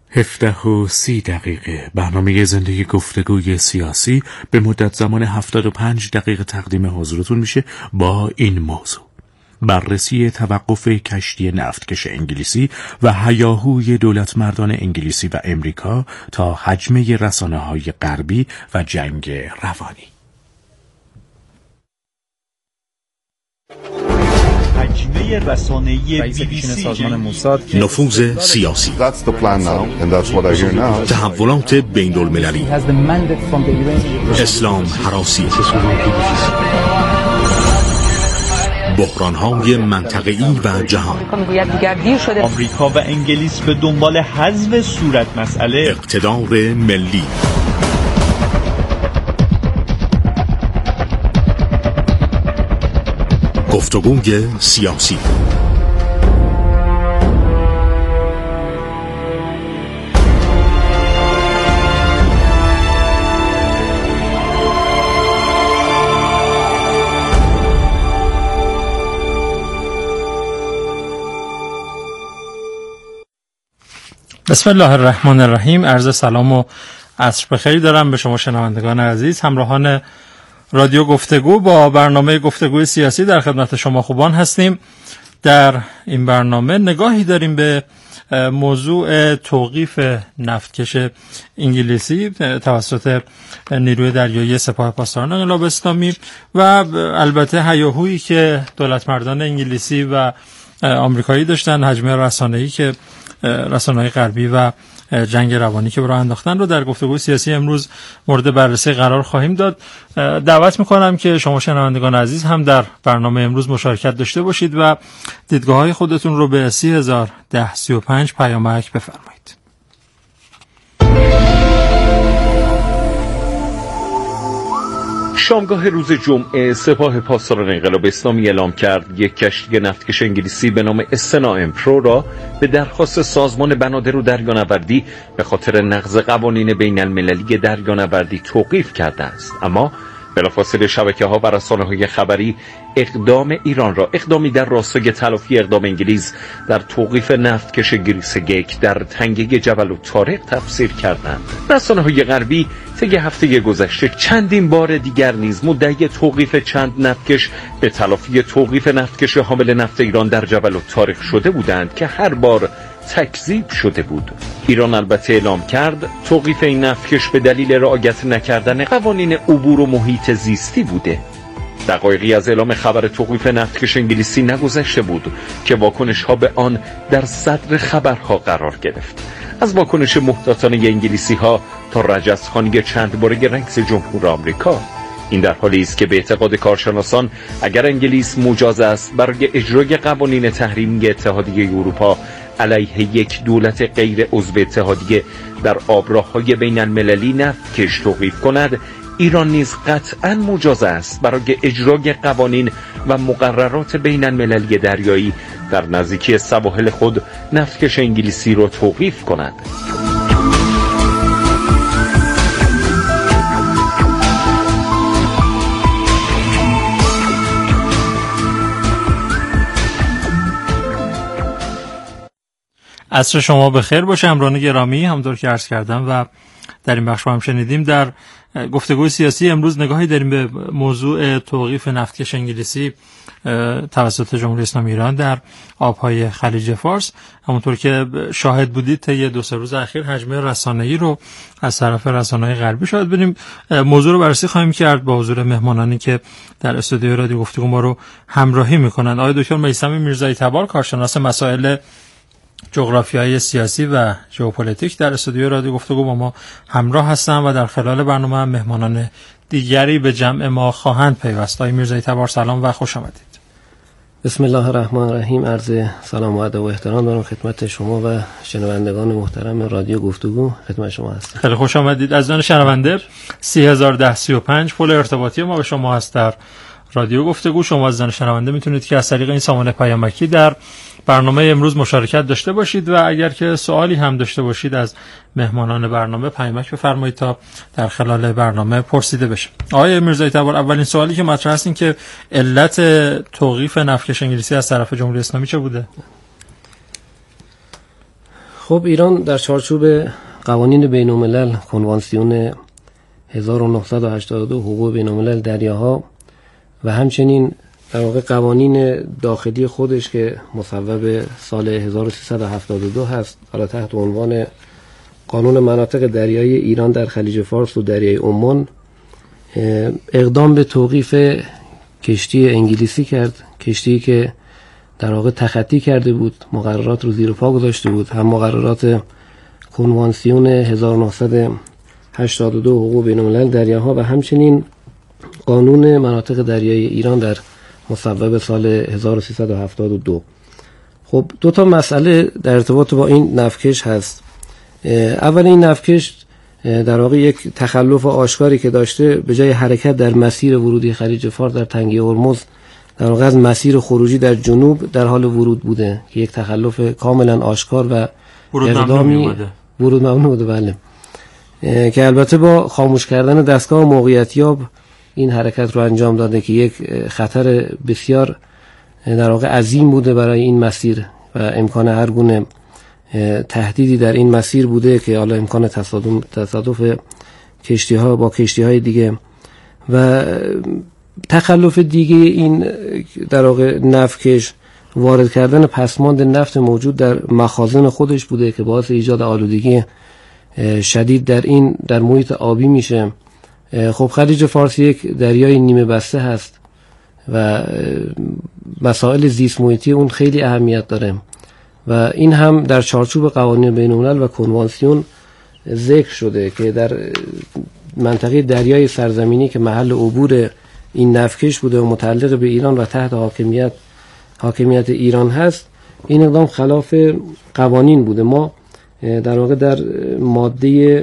17:30 برنامه زندگی گفتگوی سیاسی به مدت زمان 75 دقیقه تقدیم حضورتون میشه با این موضوع: بررسی توقف کشتی نفتکش انگلیسی و هیاهوی دولتمردان انگلیسی و امریکا تا هجمه رسانه‌های غربی و جنگ روانی. هجمه رسانه‌ای BBC سازمان موساد نفوذ سیاسی، تحولات بین المللی، اسلام هراسی، بحران‌های منطقه‌ای و جهان. آمریکا و انگلیس به دنبال حذف صورت مسئله اقتدار ملی. گفتگوی سیاسی. بسم الله الرحمن الرحیم. عرض سلام و عصر بخیر دارم به شما شنوندگان عزیز، همراهان رادیو گفتگو. با برنامه گفتگوی سیاسی در خدمت شما خوبان هستیم. در این برنامه نگاهی داریم به موضوع توقیف نفتکش انگلیسی توسط نیروی دریایی سپاه پاسداران انقلاب اسلامی و البته هیاهویی که دولتمردان انگلیسی و آمریکایی داشتن، هجمه رسانه‌ای که رسانه‌های غربی و جنگ روانی که برای انداختن رو در گفتگوی سیاسی امروز مورد بررسی قرار خواهیم داد. دعوت میکنم که شما شنوندگان عزیز هم در برنامه امروز مشارکت داشته باشید و دیدگاه‌های خودتون رو به 301035 پیامک بفرمایید. شامگاه روز جمعه سپاه پاسداران انقلاب اسلامی اعلام کرد یک کشتی نفتکش انگلیسی به نام استنا امپرو را به درخواست سازمان بنادر و دریانوردی به خاطر نقض قوانین بین المللی دریانوردی توقیف کرده است. اما بلافاصله شبکه‌ها و رسانه‌های خبری اقدام ایران را اقدامی در راستای تلافی اقدام انگلیس در توقیف نفتکش گریسگیک در تنگه جبل الطارق تفسیر کردند. رسانه‌های غربی طی هفته گذشته چندین بار دیگر نیز مدعی توقیف چند نفتکش به تلافی توقیف نفتکش حامل نفت ایران در جبل الطارق شده بودند که هر بار تکذیب شده بود. ایران البته اعلام کرد توقیف این نفتکش به دلیل رعایت نکردن قوانین عبور و محیط زیستی بوده. دقایقی از اعلام خبر توقیف نفتکش انگلیسی نگذشته بود که واکنش‌ها به آن در صدر خبرها قرار گرفت. از واکنش محتاطانه انگلیسی‌ها تا رجزخوانی چند باره رئیس جمهور آمریکا. این در حالی است که به اعتقاد کارشناسان اگر انگلیس مجاز است برای اجرای قوانین تحریمی اتحادیه اروپا علیه یک دولت غیر عضو اتحادیه در آبراه‌های بین المللی نفتکش توقیف کند، ایران نیز قطعاً مجاز است برای اجرای قوانین و مقررات بین المللی دریایی در نزدیکی سواحل خود نفتکش انگلیسی را توقیف کند. عصر شما بخیر باشه همراهان گرامی. همونطور که عرض کردم و در این بخش هم شنیدیم، در گفتگوی سیاسی امروز نگاهی داریم به موضوع توقیف نفتکش انگلیسی توسط جمهوری اسلامی ایران در آبهای خلیج فارس. همونطور که شاهد بودید طی 2-3 روز اخیر هجمه رسانه‌ای رو از طرف رسانه‌های غربی شاهد بودیم. موضوع رو بررسی خواهیم کرد با حضور مهمانانی که در استودیو رادیو گفتگو ما رو همراهی میکنند. آقای دکتر میثم میرزایی تبار، کارشناس مسائل جغرافیای سیاسی و ژئوپلیتیک، در استودیو رادیو گفتگو با ما همراه هستند و در خلال برنامه هم مهمانان دیگری به جمع ما خواهند پیوست. آقای میرزایی تبار سلام و خوش آمدید. بسم الله الرحمن الرحیم. عرض سلام و ادب و احترام دارم خدمت شما و شنوندگان محترم رادیو گفتگو. خدمت شما هستم. خیلی خوش آمدید. از جان شنونده 301035 پل ارتباطی ما به شما هست در رادیو گفتگو. شما از جان شنونده میتونید که از طریق این سامانه پیامکی در برنامه امروز مشارکت داشته باشید و اگر که سوالی هم داشته باشید از مهمانان برنامه پیامک بفرمایید تا در خلال برنامه پرسیده بشه. آقای میرزایی تبار، اولین سوالی که مطرح است این که علت توقیف نفتکش انگلیسی از طرف جمهوری اسلامی چه بوده؟ خب ایران در چارچوب قوانین بین‌الملل، کنوانسیون 1982 حقوق بین‌الملل دریاها و همچنین در واقع قوانین داخلی خودش که مصوب سال 1372 هست، حالا تحت عنوان قانون مناطق دریایی ایران در خلیج فارس و دریای عمان، اقدام به توقیف کشتی انگلیسی کرد، کشتی که در واقع تخطی کرده بود، مقررات رو زیر پا گذاشته بود، هم مقررات کنوانسیون 1982 حقوق بین‌الملل دریاها و همچنین قانون مناطق دریایی ایران در مصوب سال 1372. خب دو تا مسئله در ارتباط با این نفتکش هست. اول این نفتکش در واقع یک تخلف آشکاری که داشته، به جای حرکت در مسیر ورودی خلیج فارس در تنگه هرمز، در واقع از مسیر خروجی در جنوب در حال ورود بوده که یک تخلف کاملا آشکار و اقدامی ورود ممنوع بوده. بله، که البته با خاموش کردن دستگاه موقعیتیاب این حرکت رو انجام داده که یک خطر بسیار در واقع عظیم بوده برای این مسیر و امکان هر گونه تهدیدی در این مسیر بوده که حالا امکان تصادف کشتی ها با کشتی های دیگه. و تخلف دیگه این در واقع نفتکش وارد کردن پسماند نفت موجود در مخازن خودش بوده که باعث ایجاد آلودگی شدید در محیط آبی میشه. خب خلیج فارس یک دریای نیمه بسته هست و مسائل زیست محیطی اون خیلی اهمیت داره و این هم در چارچوب قوانین بین‌الملل و کنوانسیون ذکر شده که در منطقه دریای سرزمینی که محل عبور این نفتکش بوده و متعلق به ایران و تحت حاکمیت ایران هست، این اقدام خلاف قوانین بوده. ما در واقع در ماده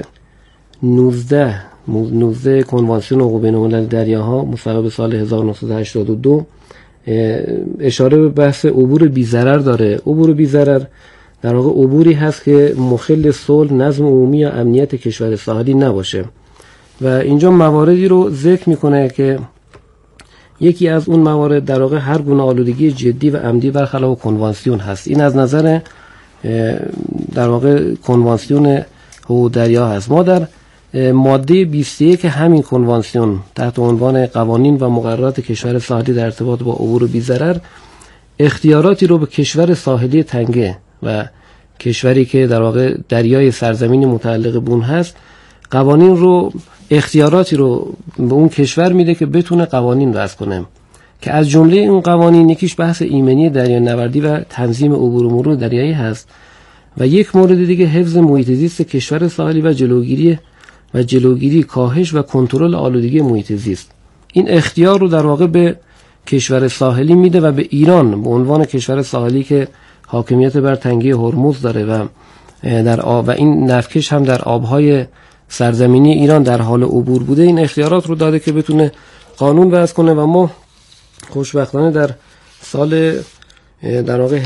19 کنوانسیون حقوق بین‌الملل دریاها مصوب سال 1982 اشاره به بحث عبور بی‌ضرر داره. عبور بی‌ضرر در واقع عبوری هست که مخل صلح، نظم عمومی یا امنیت کشور ساحلی نباشه و اینجا مواردی رو ذکر میکنه که یکی از اون موارد در واقع هر گونه آلودگی جدی و عمدی برخلاف کنوانسیون هست. این از نظر در واقع کنوانسیون حقوق دریا هست. ما در ماده 21 که همین کنوانسیون تحت عنوان قوانین و مقررات کشور ساحلی در ارتباط با عبور بی‌ضرر اختیاراتی رو به کشور ساحلی تنگه و کشوری که در واقع دریای سرزمینی متعلق به اون هست، قوانین رو اختیاراتی رو به اون کشور میده که بتونه قوانین وضع کنه که از جمله این قوانین یکیش بحث ایمنی دریانوردی و تنظیم عبور و مرور دریایی هست و یک مورد دیگه حفظ محیط زیست کشور ساحلی و جلوگیری کاهش و کنترل آلودگی محیط زیست. این اختیار رو در واقع به کشور ساحلی میده و به ایران به عنوان کشور ساحلی که حاکمیت بر تنگه هرمز داره و و این نفتکش هم در آبهای سرزمینی ایران در حال عبور بوده، این اختیارات رو داده که بتونه قانون وضع کنه و ما خوشبختانه در سال در واقع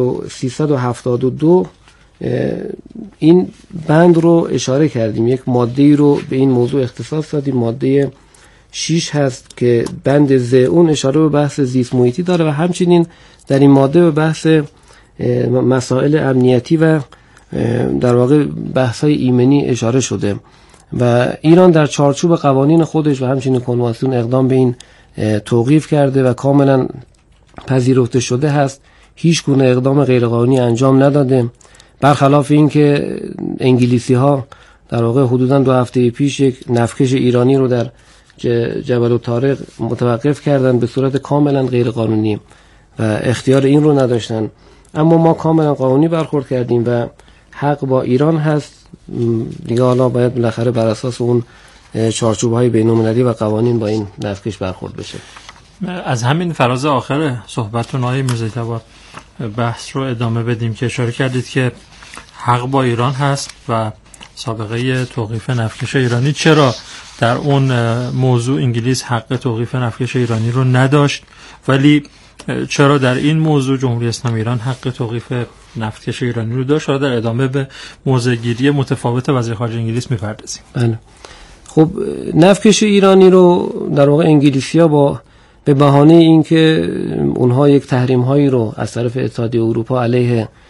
1372 این بند رو اشاره کردیم، یک ماده‌ای رو به این موضوع اختصاص دادیم، ماده 6 هست که بند ز اون اشاره به بحث زیست محیطی داره و همچنین در این ماده به بحث مسائل امنیتی و در واقع بحث‌های ایمنی اشاره شده و ایران در چارچوب قوانین خودش و همچنین کنوانسیون اقدام به این توقیف کرده و کاملا پذیرفته شده هست. هیچ گونه اقدام غیرقانونی انجام نداده، برخلاف این که انگلیسی ها در واقع حدوداً 2 هفته پیش یک نفتکش ایرانی رو در جبل الطارق متوقف کردن به صورت کاملا غیرقانونی و اختیار این رو نداشتن. اما ما کاملا قانونی برخورد کردیم و حق با ایران هست دیگه. حالا باید بالاخره بر اساس اون چارچوب‌های بین‌المللی و قوانین با این نفتکش برخورد بشه. از همین فراز آخر صحبتتون آقای میرزاتبار بحث رو ادامه بدیم که اشاره کردید که حق با ایران هست و سابقه توقیف نفتکش ایرانی. چرا در اون موضوع انگلیس حق توقیف نفتکش ایرانی رو نداشت ولی چرا در این موضوع جمهوری اسلامی ایران حق توقیف نفتکش ایرانی رو داشت؟ در ادامه به موضع‌گیری متفاوت وزیر خارجه انگلیس می‌پردازیم. بله. خب نفتکش ایرانی رو در واقع انگلیسی‌ها به بهانه اینکه اونها یک تحریم‌هایی رو از طرف اتحادیه اروپا علیه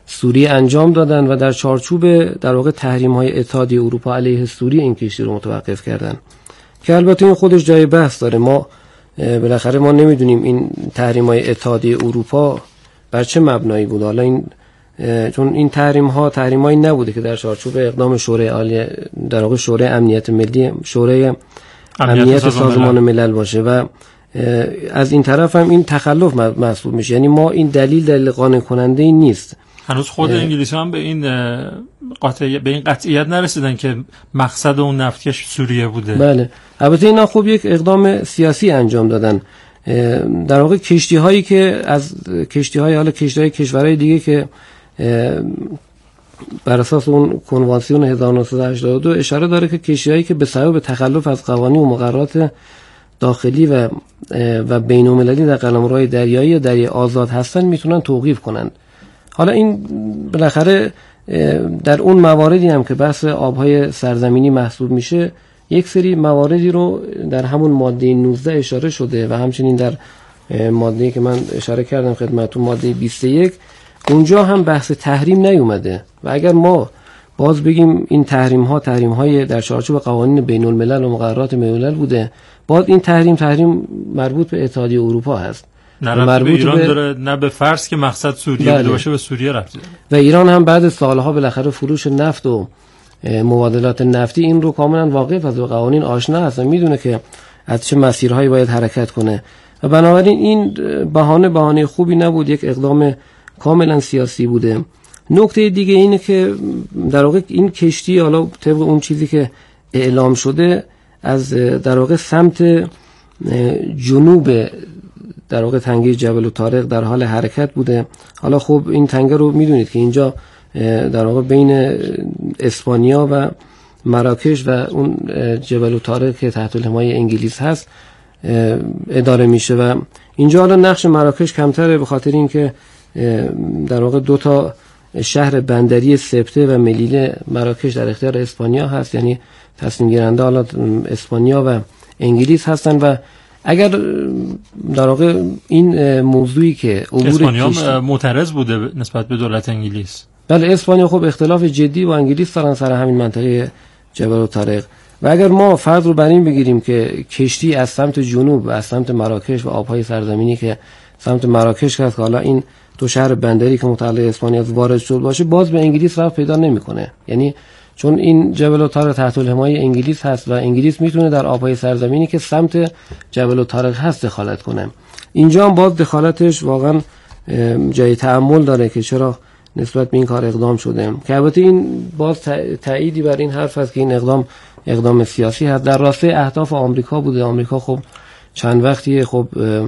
سوریه انجام دادن و در چارچوب در واقع تحریم‌های اتحادیه اروپا علیه سوریه این کشتی رو متوقف کردن که البته این خودش جای بحث داره. ما بالاخره ما نمیدونیم این تحریم‌های اتحادیه اروپا بر چه مبنایی بود. حالا این چون این تحریم‌هایی نبوده که در چارچوب اقدام شورای عالی در واقع شورای امنیت ملی، شورای امنیت سازمان ملل باشه و از این طرف هم این تخلف محسوب میشه. یعنی ما این دلیل قانع کننده نیست. هنوز خود انگلیسی هم به این قطعیت نرسیدن که مقصد اون نفتکش سوریه بوده. بله البته اینا خب یک اقدام سیاسی انجام دادن. در واقع کشتی‌هایی که از کشتی‌های کشورهای دیگه که بر اساس اون کنوانسیون 1982 اشاره داره که کشتی‌هایی که به سبب تخلف از قوانین و مقررات داخلی و بین‌المللی در قلمروهای دریایی یا دریای آزاد هستن میتونن توقیف کنند. حالا این بالاخره در اون مواردی هم که بحث آبهای سرزمینی محسوب میشه یک سری مواردی رو در همون ماده 19 اشاره شده و همچنین در ماده‌ای که من اشاره کردم خدمتتون ماده 21 اونجا هم بحث تحریم نیومده و اگر ما باز بگیم این تحریم‌های در چارچوب قوانین بین‌الملل و مقررات بین‌الملل بوده، باز این تحریم مربوط به اتحادیه اروپا هست. نه مربوط به ایران داره، نه به فرض که مقصد سوریه بوده باشه به سوریه رفته. و ایران هم بعد سالها بالاخره فروش نفت و مبادلات نفتی این رو کاملا واقف از قوانین آشنا هست و میدونه که از چه مسیرهایی باید حرکت کنه و بنابراین این بهانه خوبی نبود، یک اقدام کاملا سیاسی بوده. نکته دیگه اینه که در واقع این کشتی حالا طبق اون چیزی که اعلام شده از در واقع سمت جنوب در واقع تنگه جبل طارق در حال حرکت بوده. حالا خب این تنگه رو میدونید که اینجا در واقع بین اسپانیا و مراکش و اون جبل طارق که تحت الحمایه انگلیس هست اداره میشه و اینجا حالا نقش مراکش کمتره به خاطر اینکه در واقع دو تا شهر بندری سبته و ملیله مراکش در اختیار اسپانیا هست، یعنی تصمیم گیرنده حالا اسپانیا و انگلیس هستن و اگر در واقع این موضوعی که اسپانیا معترض بوده نسبت به دولت انگلیس. بله اسپانیا خب اختلاف جدی با انگلیس دارن سر همین منطقه جبل طارق و اگر ما فرض رو بر این بگیریم که کشتی از سمت جنوب از سمت مراکش و آبهای سرزمینی که سمت مراکش هست که حالا این دو شهر بندری که متعلق اسپانیا وارد شد باشه باز به انگلیس راه پیدا نمیکنه، یعنی چون این جبل طارق تحت الحمایه انگلیس هست و انگلیس میتونه در آبهای سرزمینی که سمت جبل طارق هست دخالت کنه. اینجا هم باز دخالتش واقعا جای تأمل داره که چرا نسبت به این کار اقدام شده که البته این باز تأییدی بر این حرف هست که این اقدام سیاسی هست در راسته اهداف آمریکا بوده. آمریکا خب چند وقتی خب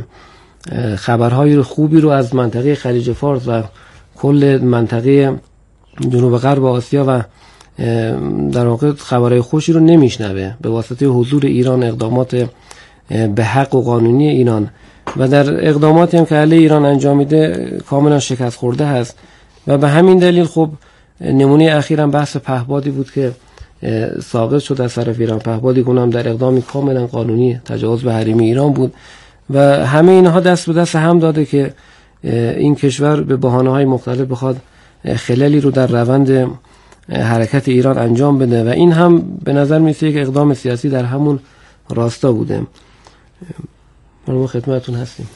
خبرهای خوبی رو از منطقه خلیج فارس و کل منطقه جنوب غرب آسیا و در واقع خبرهای خوشی رو نمیشنوه به واسطه حضور ایران، اقدامات به حق و قانونی ایران و در اقداماتی هم که علیه ایران انجام میده کاملا شکست خورده هست و به همین دلیل خب نمونه اخیرا بحث پهپادی بود که ساقط شد از طرف ایران، پهپادی کنم در اقدامی کاملا قانونی تجاوز به حریم ایران بود و همه اینها دست به دست هم داده که این کشور به بهانه‌های مختلف بخواد خللی رو در روند حرکت ایران انجام بده و این هم به نظر میسه یک اقدام سیاسی در همون راستا بوده. ما خدمتتون هستیم.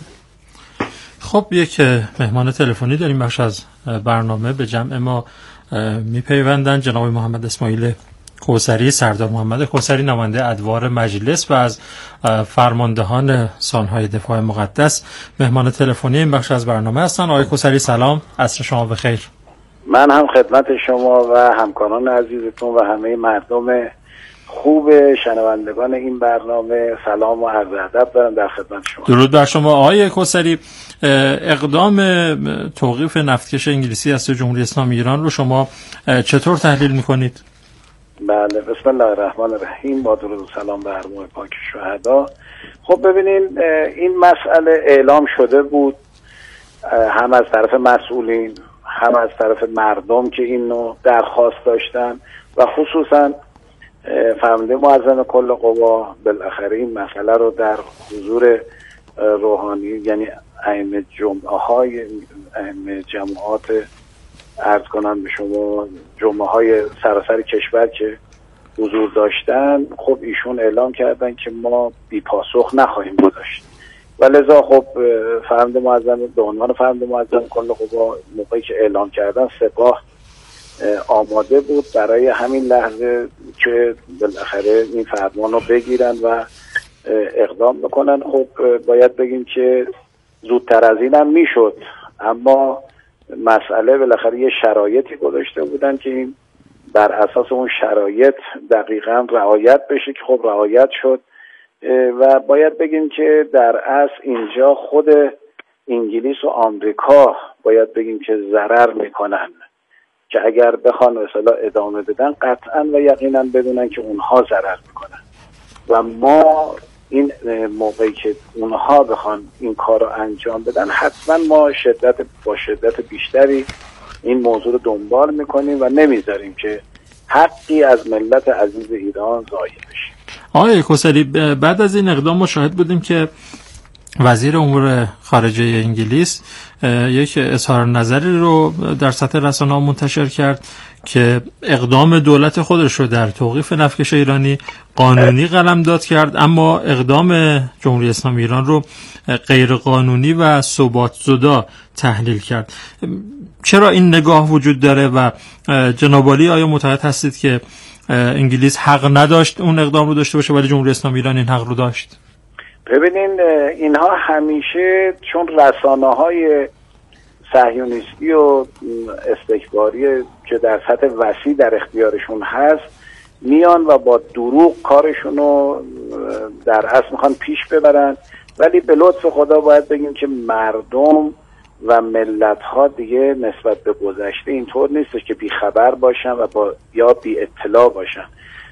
خب یک مهمان تلفنی داریم بخش از برنامه به جمع ما میپیوندن جناب محمد اسماعیل کوثری، سردار محمد کوثری نماینده ادوار مجلس و از فرماندهان سانحهای دفاع مقدس مهمان تلفنی این بخش از برنامه هستن. آقای کوثری سلام، عصر شما بخیر. من هم خدمت شما و همکاران عزیزتون و همه مردم خوب شنوندگان این برنامه سلام و عرض ادب دارم در خدمت شما. درود بر شما آقای کوثری. اقدام توقیف نفتکش انگلیسی از جمهوری اسلامی ایران رو شما چطور تحلیل میکنید؟ بله بسم الله الرحمن الرحیم، با درود و سلام به ارواح پاک شهدا. خب ببینین این مسئله اعلام شده بود هم از طرف مسئولین هم از طرف مردم که اینو درخواست داشتن و خصوصا فرمانده معظم کل قوا بالاخره این مسئله رو در حضور روحانی یعنی ائمه جمعات عرض کنم به شما جمعه های سراسر کشور که حضور داشتن، خب ایشون اعلام کردن که ما بی پاسخ نخواهیم گذاشت و لذا خب فرمانده معظم به عنوان فرمانده معظم کل قوا موقعی که اعلام کردن سپاه آماده بود برای همین لحظه که بالاخره این فرمان رو بگیرن و اقدام بکنن. خب باید بگیم که زودتر از این هم میشد، اما مسئله بالاخره یه شرایطی گذاشته بودن که این بر اساس اون شرایط دقیقاً رعایت بشه که خب رعایت شد و باید بگیم که در اصل اینجا خود انگلیس و آمریکا باید بگیم که ضرر میکنن که اگر بخوان مثلا ادامه بدن قطعاً و یقیناً بدونن که اونها ضرر میکنن و ما این موقعی که اونها بخوان این کار رو انجام بدن حتما ما با شدت بیشتری این موضوع رو دنبال میکنیم و نمیذاریم که حقی از ملت عزیز ایران ضایع بشه. آقای کوثری، بعد از این اقدام ما شاهد بودیم که وزیر امور خارجه انگلیس یک اظهار نظری رو در سطح رسانه‌ها منتشر کرد که اقدام دولت خودش رو در توقیف نفتکش ایرانی قانونی قلمداد کرد، اما اقدام جمهوری اسلامی ایران رو غیر قانونی و ثبات زدا تحلیل کرد. چرا این نگاه وجود داره و جناب عالی آیا معتقد هستید که انگلیس حق نداشت اون اقدام رو داشته باشه ولی جمهوری اسلامی ایران این حق رو داشت؟ ببینین اینها همیشه چون رسانه‌های صهیونیستی و استکباری که در سطح وسیع در اختیارشون هست میان و با دروغ کارشون رو در اصل میخوان پیش ببرن، ولی به لطف خدا باید بگیم که مردم و ملت ها دیگه نسبت به گذشته اینطور نیستش که بی خبر باشن و یا بی اطلاع باشن.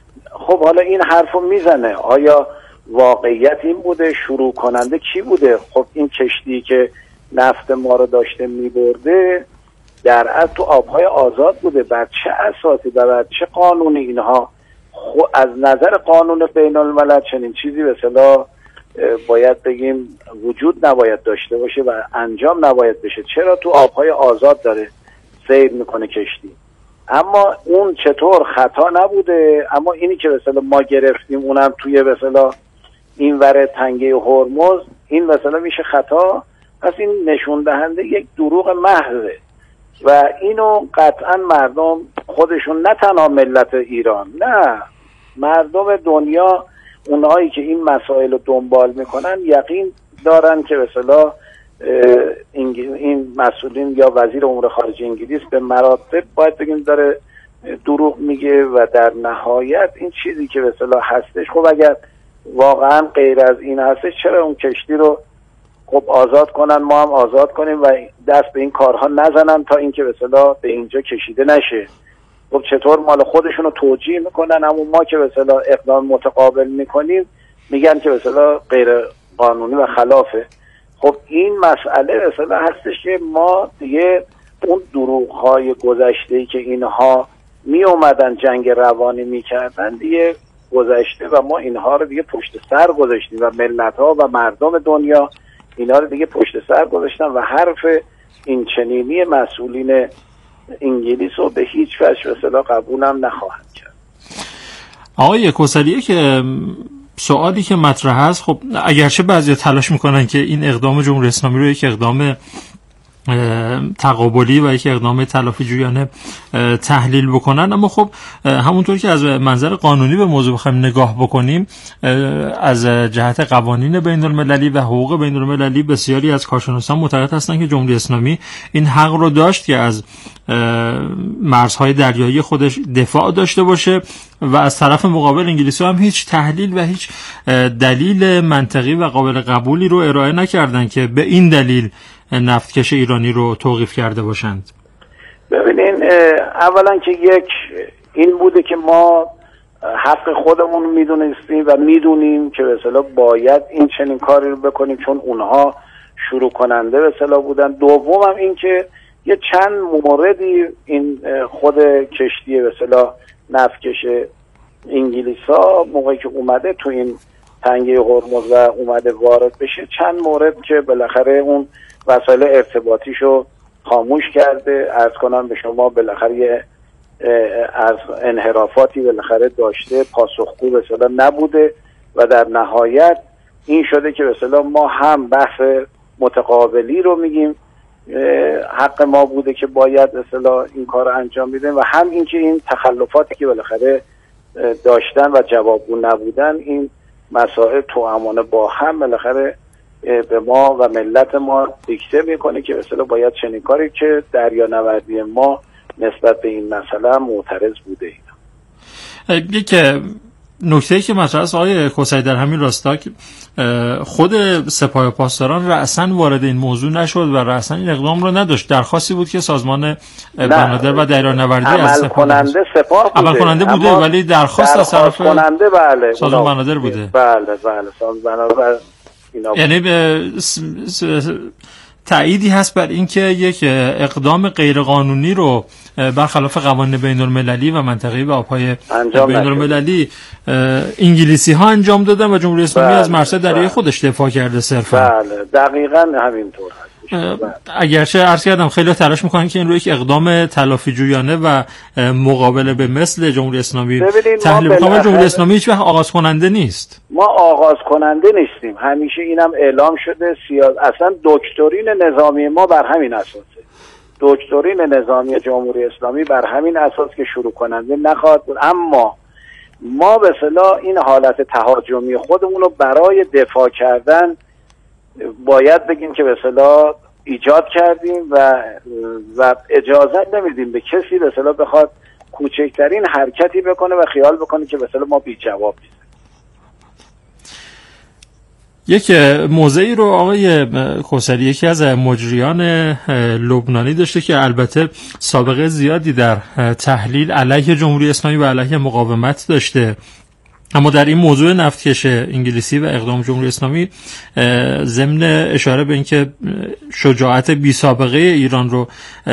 خب حالا این حرفو میزنه، آیا واقعیت این بوده؟ شروع کننده کی بوده؟ خب این کشتی که نفت ما رو داشته میبرده در اصل تو آبهای آزاد بوده. بر چه اساسی و بر چه قانونی اینها از نظر قانون بین الملل چنین چیزی به اصطلاح باید بگیم وجود نباید داشته باشه و انجام نباید بشه؟ چرا تو آبهای آزاد داره سیر میکنه کشتی؟ اما اون چطور خطا نبوده؟ اما اینی که به اصطلاح ما گرفتیم اونم توی به اصطلاح این ور تنگه هرمز، این مثلا میشه خطا؟ پس این نشون دهنده یک دروغ محضه و اینو قطعا مردم خودشون، نه تنها ملت ایران، نه مردم دنیا، اونهایی که این مسائل رو دنبال میکنن یقین دارن که به اصطلاح این مسئولین یا وزیر امور خارجه انگلیس به مراتب باید بگیم داره دروغ میگه و در نهایت این چیزی که به اصطلاح هستش، خب اگر واقعا غیر از این هستش چرا اون کشتی رو خب آزاد کنن، ما هم آزاد کنیم و دست به این کارها نزنن تا اینکه به اصطلاح به اینجا کشیده نشه؟ خب چطور مال خودشون رو توجیه میکنن، اما ما که به اصطلاح اقدام متقابل میکنیم میگن که به اصطلاح غیر قانونی و خلافه. خب این مسئله به اصطلاح هستش که ما دیگه اون دروغ‌های گذشته‌ای که اینها می اومدن جنگ روانی میکردن دیگه گذشته و ما اینها رو دیگه پشت سر گذاشتیم و ملت‌ها و مردم دنیا اینا رو دیگه پشت سر گذاشتن و حرف این چنینی مسئولین انگلیس رو به هیچ وجه به اصطلاح قبولم نخواهند کرد. آقای کوثری، که سوالی که مطرح هست، خب اگرچه بعضی تلاش میکنن که این اقدام جمهوری اسلامی رو یک اقدام تقابلی و یک اقدام تلافی جویانه تحلیل بکنن، اما خب همونطور که از منظر قانونی به موضوع بخوایم نگاه بکنیم، از جهت قوانین بین المللی و حقوق بین المللی بسیاری از کارشناسان معتقد هستند که جمهوری اسلامی این حق رو داشت که از مرزهای دریایی خودش دفاع داشته باشه و از طرف مقابل انگلیس‌ها هم هیچ تحلیل و هیچ دلیل منطقی و قابل قبولی رو ارائه نکردن که به این دلیل نفتکش ایرانی رو توقیف کرده باشند. ببینین، اولا که یک این بوده که ما حق خودمون میدونستیم و میدونیم که به اصطلاح باید این چنین کاری رو بکنیم چون اونها شروع کننده به اصطلاح بودن. دوم هم این که یه چند موردی این خود کشتی به اصطلاح نفتکش انگلیس‌ها موقعی که اومده تو این تنگه هرمز و اومده وارد بشه، چند مورد که بالاخره اون وسایل ارتباطیشو خاموش کرده. عرض کنم به شما بالاخره از انحرافاتی بالاخره داشته، پاسخگو به اصطلاح نبوده و در نهایت این شده که به اصطلاح ما هم بحث متقابلی رو میگیم حق ما بوده که باید به اصطلاح این کار رو انجام بدیم و هم اینکه این تخلفاتی که بالاخره داشتن و جوابگو نبودن، این مسائل توأمانه با هم بالاخره به ما و ملت ما دیکته میکنه که به اصطلاح باید چنین کاری که دریانوردی ما نسبت به این مسئله معترض بوده. اینا یک نکته‌ای که مطرح است آقای کوثری در همین راستا، خود سپاه پاسداران رأساً وارد این موضوع نشد و رأساً این اقدام رو نداشت. درخواستی بود که سازمان بنادر و دریانوردی از سپاه عمل کننده بوده ولی درخواست از طرف کننده بله سازمان بنادر بوده. بله سازمان بنادر اینا یعنی تأییدی هست بر اینکه یک اقدام غیرقانونی رو برخلاف قوانین بین‌المللی و منطقه‌ای و آب‌های بین‌المللی انگلیسی ها انجام دادن و جمهوری اسلامی از مرزهای دریایی خودش دفاع کرده صرفا. بله دقیقاً همینطور هست. اگرچه عرض کردم خیلی تلاش میکنن که این رو یک اقدام تلافی جویانه و مقابله به مثل جمهوری اسلامی تحلیل کنن. جمهوری اسلامی هیچ وقت آغاز کننده نیست. ما آغاز کننده نیستیم، همیشه اینم اعلام شده. اصلا دکترین نظامی ما بر همین اساسه. دکترین نظامی جمهوری اسلامی بر همین اساس که شروع کننده نخواهد بود، اما ما به اصطلاح این حالت تهاجمی خودمون رو برای دفاع کردن باید بگیم که به اصطلاح ایجاد کردیم و اجازه نمیدیم به کسی به اصطلاح بخواد کوچکترین حرکتی بکنه و خیال بکنه که به اصطلاح ما بی جواب نیستیم. یک موضعی رو آقای کوثری یکی از مجریان لبنانی داشته که البته سابقه زیادی در تحلیل علیه جمهوری اسلامی و علیه مقاومت داشته، اما در این موضوع نفتکش انگلیسی و اقدام جمهوری اسلامی ضمن اشاره به اینکه شجاعت بی سابقه ایران رو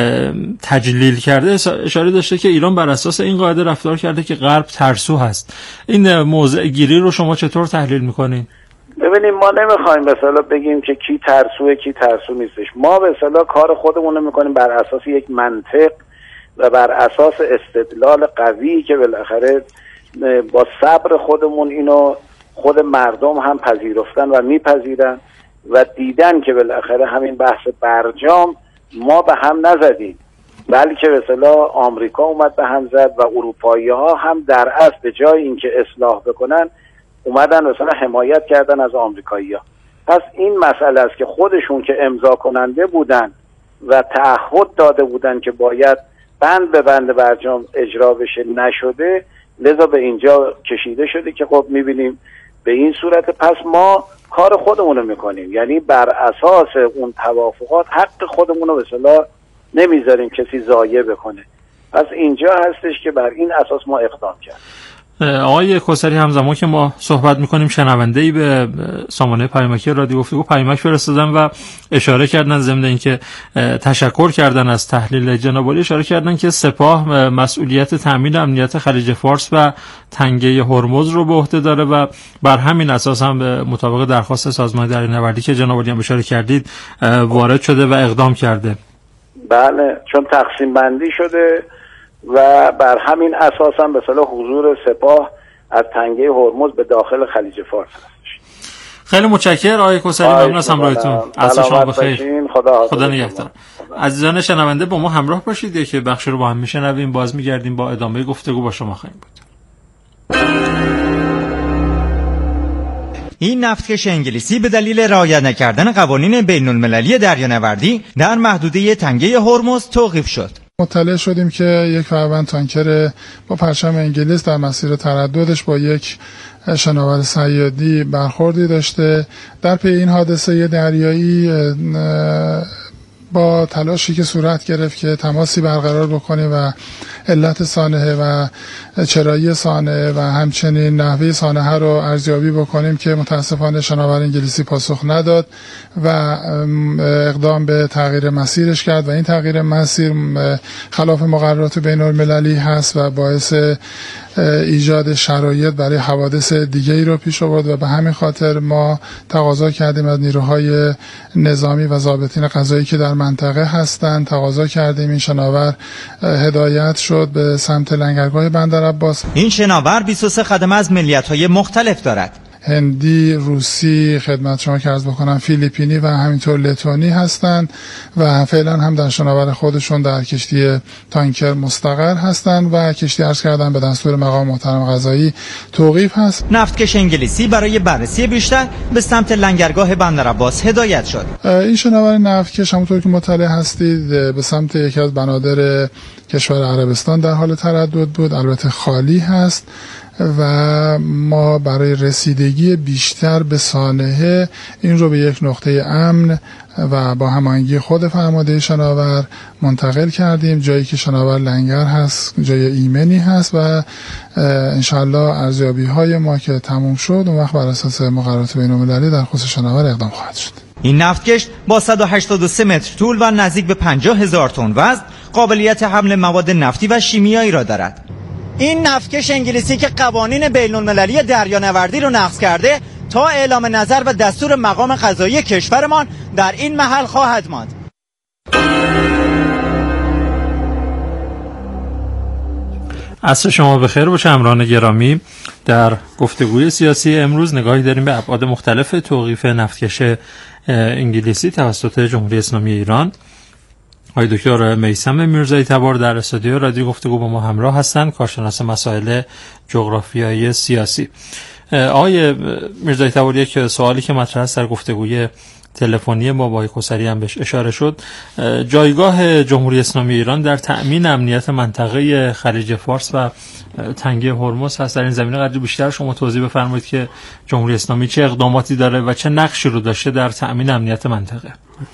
تجلیل کرده، اشاره داشته که ایران بر اساس این قاعده رفتار کرده که غرب ترسو هست. این موضع گیری رو شما چطور تحلیل میکنین؟ ببینیم ما نمیخوایم به اصطلاح بگیم که کی ترسوه کی ترسو نیستش. ما به اصطلاح کار خودمون رو میکنیم بر اساس یک منطق و بر اساس استدلال قوی که بالاخره با صبر خودمون اینو خود مردم هم پذیرفتن و میپذیرن و دیدن که بالاخره همین بحث برجام ما به هم نزدیم، بلکه به اصطلاح آمریکا اومد به هم زد و اروپایی ها هم در اصل به جای اینکه اصلاح بکنن اومدن مثلا حمایت کردن از آمریکایی ها. پس این مسئله است که خودشون که امضا کننده بودن و تعهد داده بودن که باید بند به بند برجام اجرا بشه نشده، لذا به اینجا کشیده شده که خب میبینیم به این صورت. پس ما کار خودمون رو میکنیم، یعنی بر اساس اون توافقات حق خودمون رو به اصطلاح نمیذاریم کسی ضایع بکنه. پس اینجا هستش که بر این اساس ما اقدام کردیم. آقای کوثری همزمان که ما صحبت میکنیم شنونده‌ای به سامانه پیامکی رادیو گفتگو پیامک فرستادن و اشاره کردن ضمن اینکه تشکر کردن از تحلیل جناب عالی، اشاره کردن که سپاه مسئولیت تامین امنیت خلیج فارس و تنگه هرمز رو به عهده داره و بر همین اساس هم مطابق درخواست سازمان دریانوردی که جناب عالی هم اشاره کردید وارد شده و اقدام کرده. بله، چون تقسیم بندی شده و بر همین اساس هم به اصطلاح حضور سپاه از تنگه هرمز به داخل خلیج فارس هستش. خیلی متشکرم آقای کوثری، ممنون از همراهیتون. عصر شما بخیر. خدا نگهدار. عزیزان شنونده با ما همراه باشید که بخش رو با هم میشنویم، باز میگردیم با ادامه گفتگو با شما خواهیم بود. این نفتکش انگلیسی به دلیل رعایت نکردن قوانین بین‌المللی دریانوردی در محدوده تنگه هرمز توقیف شد. مطلع شدیم که یک فروند تانکر با پرچم انگلیس در مسیر ترددش با یک شناور صیادی برخوردی داشته. در پی این حادثه دریایی با تلاشی که صورت گرفت که تماسی برقرار بکنیم و علت سانحه و چرایی سانحه و همچنین نحوه سانحه رو ارزیابی بکنیم که متاسفانه شناور انگلیسی پاسخ نداد و اقدام به تغییر مسیرش کرد و این تغییر مسیر خلاف مقررات بین المللی هست و باعث ایجاد شرایط برای حوادث دیگه‌ای رو پیش آورد و به همین خاطر ما تقاضا کردیم از نیروهای نظامی و ضابطین قضایی که در منطقه هستند، تقاضا کردیم این شناور هدایت شد به سمت لنگرگاه بندرعباس. این شناور 23 خدمه از ملیت‌های مختلف دارد. هندی، روسی، خدمت شما که عرض بکنم فیلیپینی و همینطور لتونی هستند و فعلا هم در شناور خودشون در کشتی تانکر مستقر هستند و کشتی عرض کردن به دستور مقام محترم قضایی توقیف هست. نفتکش انگلیسی برای بررسی بیشتر به سمت لنگرگاه بندرعباس هدایت شد. این شناور نفتکش همونطور که مطلع هستید به سمت یکی از بنادر کشور عربستان در حال تردد بود، البته خالی هست و ما برای رسیدگی بیشتر به سانحه این رو به یک نقطه امن و با هماهنگی خود فرمانده شناور منتقل کردیم، جایی که شناور لنگر هست، جای ایمنی هست و انشالله ارزیابی های ما که تموم شد اون وقت بر اساس مقررات بین‌المللی در خصوص شناور اقدام خواهد شد. این نفتکش با 183 متر طول و نزدیک به 50,000 تن وزن قابلیت حمل مواد نفتی و شیمیایی را دارد. این نفتکش انگلیسی که قوانین بین‌المللی دریانوردی رو نقض کرده تا اعلام نظر و دستور مقام قضایی کشورمان در این محل خواهد ماند. عصر شما بخیر باشه همراهان گرامی. در گفتگوی سیاسی امروز نگاهی داریم به ابعاد مختلف توقیف نفتکش انگلیسی توسط جمهوری اسلامی ایران. آقای دکتر میثم میرزایی تبار در استودیو رادیو گفتگو با ما همراه هستند، کارشناس مسائل جغرافیایی سیاسی. آقای میرزایی تبار، یک سوالی که مطرح است در گفتگوی تلفنی با آقای خسری هم بهش اشاره شد، جایگاه جمهوری اسلامی ایران در تأمین امنیت منطقه خلیج فارس و تنگه هرمز هست. در این زمینه قدری بیشتر شما توضیح بفرمایید که جمهوری اسلامی چه اقداماتی داره و چه نقشی رو داشته در تأمین امنیت منطقه.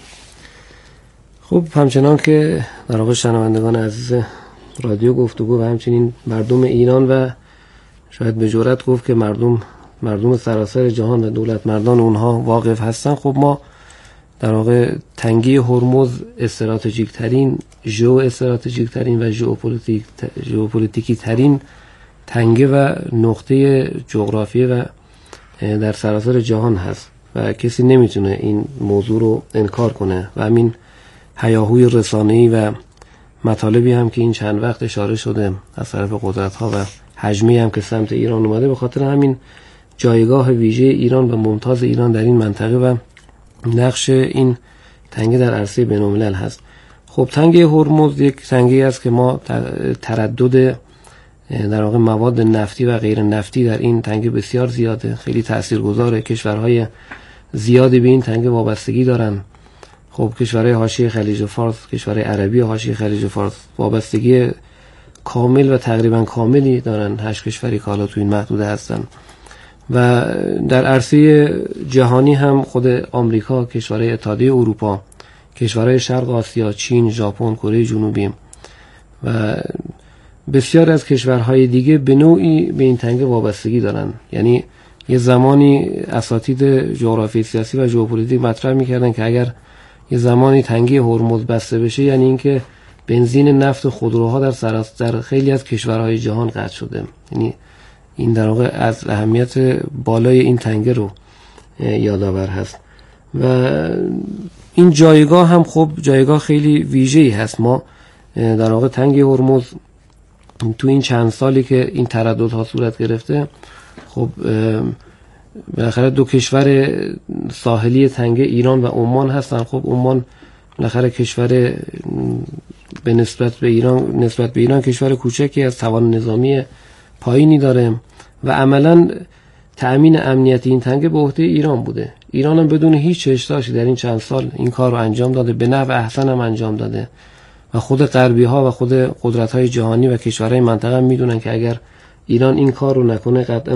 خب همچنان که در واقع شنوندگان عزیز رادیو گفتگو و همچنین مردم ایران و شاید به جرئت گفت که مردم سراسر جهان و دولت مردان اونها واقف هستن، خب ما در واقع تنگی هرمز استراتژیک ترین، استراتژیک ترین و ژئوپلیتیکی ترین تنگه و نقطه جغرافی و در سراسر جهان هست و کسی نمیتونه این موضوع رو انکار کنه و همین هیاهوی رسانه‌ای و مطالبی هم که این چند وقت اشاره شده از طرف قدرت‌ها و حجمی هم که سمت ایران اومده به خاطر همین جایگاه ویژه ایران و ممتاز ایران در این منطقه و نقش این تنگه در عرصه بین‌الملل هست. خب تنگه هرمز یک تنگه است که ما تردد در واقع مواد نفتی و غیر نفتی در این تنگه بسیار زیاده، خیلی تاثیرگذاره. کشورهای زیادی به این تنگه وابستگی دارن. خب کشورهای حاشیه خلیج فارس، کشورهای عربی حاشیه خلیج فارس وابستگی کامل و تقریبا کاملی دارن. 8 کشوری که حالا تو این محدوده هستن و در عرصه جهانی هم خود آمریکا، کشورهای اتحادیه اروپا، کشورهای شرق آسیا، چین، ژاپن، کره جنوبی و بسیار از کشورهای دیگه به نوعی به این تنگه وابستگی دارن. یعنی یه زمانی اساتید جغرافی سیاسی و ژئوپلیتیک مطرح می‌کردن که اگر یه زمانی تنگه هرمز بسته بشه یعنی اینکه بنزین، نفت و خودروها در خیلی از کشورهای جهان قطع شده. یعنی این در واقع از اهمیت بالای این تنگه رو یادآور هست و این جایگاه هم خب جایگاه خیلی ویژه‌ای هست. ما در واقع تنگه هرمز تو این چند سالی که این ترددها صورت گرفته، خب بالاخره 2 کشور ساحلی تنگه ایران و عمان هستن. خب عمان بالاخره کشور به نسبت به ایران کشور کوچکی از توان نظامی پایینی داره و عملاً تأمین امنیت این تنگه به عهده ایران بوده. ایران هم بدون هیچ چشتاشی در این چند سال این کار رو انجام داده، به نحو احسن هم انجام داده و خود غربی ها و خود قدرت های جهانی و کشورهای منطقه هم میدونن که اگر ایران این کار رو نکنه قطعا